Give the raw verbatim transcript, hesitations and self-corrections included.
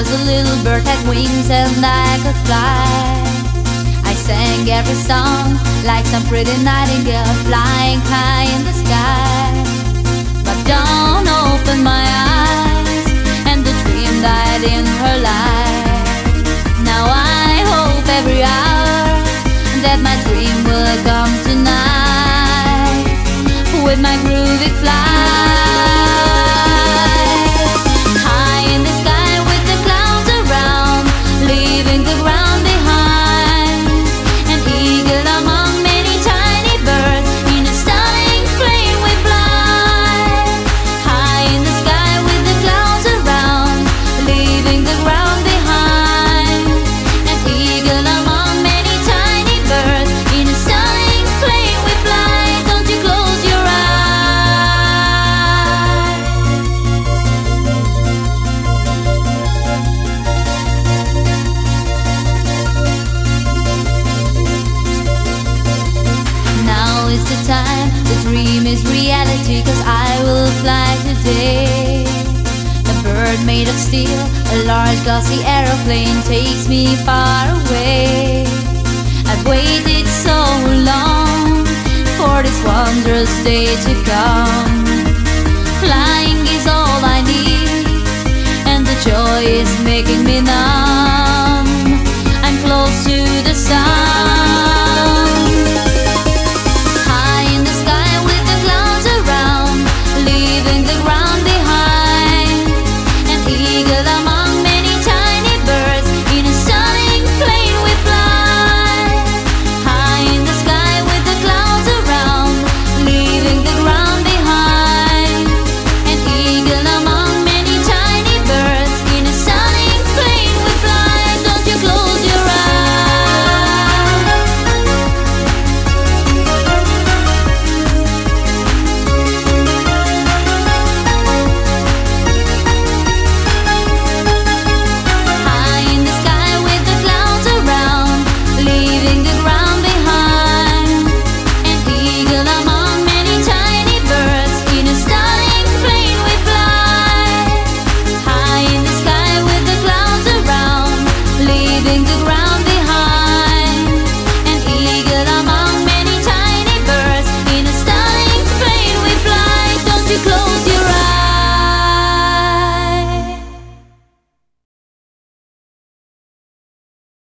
was a little bird, had wings and I could fly. I sang every song like some pretty nightingale flying high in the sky. But dawn opened my eyes and the dream died in her light. Now I hope every hour that my dream will come tonight with my groovy flight. High in the sky with the clouds around, leaving the ground behind. An eagle among many tiny birds, in a stunning flame we fly. High in the sky with the clouds around, leaving the ground behind. An eagle among many tiny birds, in a stunning flame we fly. Don't you close your eyes. Now is the time, the dream is reality, 'cause I will fly today. A bird made of steel, a large glossy aeroplane takes me far away. I've waited so long for this wondrous day to come. Flying is all I need, and the joy is making me numb. I'm close to the sun.